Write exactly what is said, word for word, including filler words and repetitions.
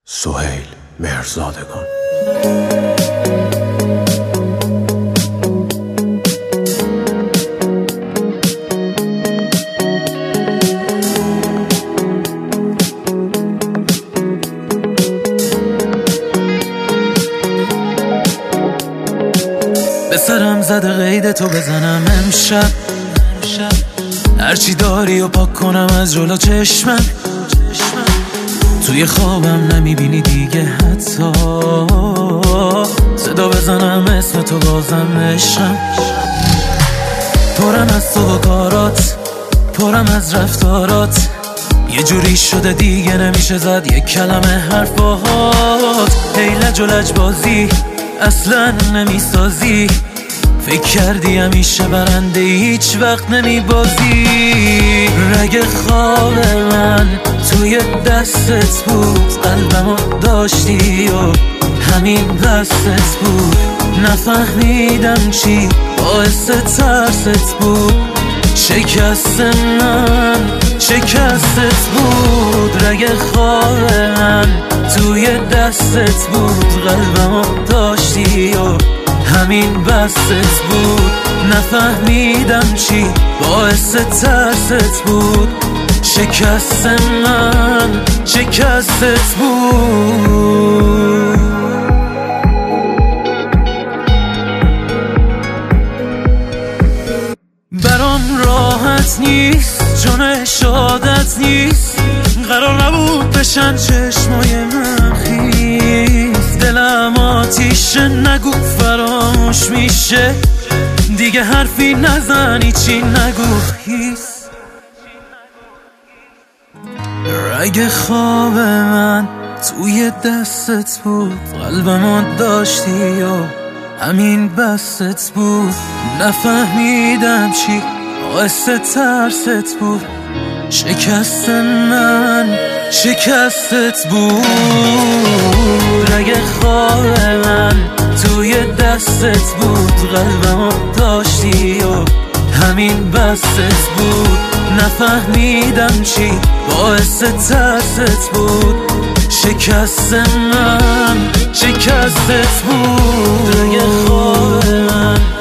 سهیل مهرزادگان. به سرم زده قید تو بزنم امشب، هرچی داری و پاک کنم از جلو چشمم. توی خوابم نمیبینی دیگه حتی، صدا بزنم اسم تو بازم عشقم. پرم از تو و کارات، پرم از رفتارات، یه جوری شده دیگه نمیشه زد یک کلمه حرف باهات. هی لج و لج بازی اصلا نمیسازی، فکر کردی همیشه برنده هیچ وقت نمیبازی. رگ خواب من توی دستت بود، قلبمو داشتی و همین بستت بود. نفهمیدم چی باعث ترست بود، شکست من شکستت بود. رگ خواب من توی دستت بود، قلبمو داشتی و همین بستت بود. نفهمیدم چی باعث ترست بود، شکست من شکستت بود. برام راحت نیست، چون شادت نیست، قرار نبود بشن چشمای من خیس. دلم آتیشه نگو فراموش میشه، دیگه حرفی نزنی چی نگو هیس. رگ خواب من توی دستت بود، قلبمو داشتی و همین بستت بود. نفهمیدم چی باعث ترست بود، شکست من شکستت بود. رگ خواب من توی دستت بود، قلبمو داشتی و همین بستت بود. نفهمیدم چی باعث ترست بود، شکست من شکستت بود. رگ خواب من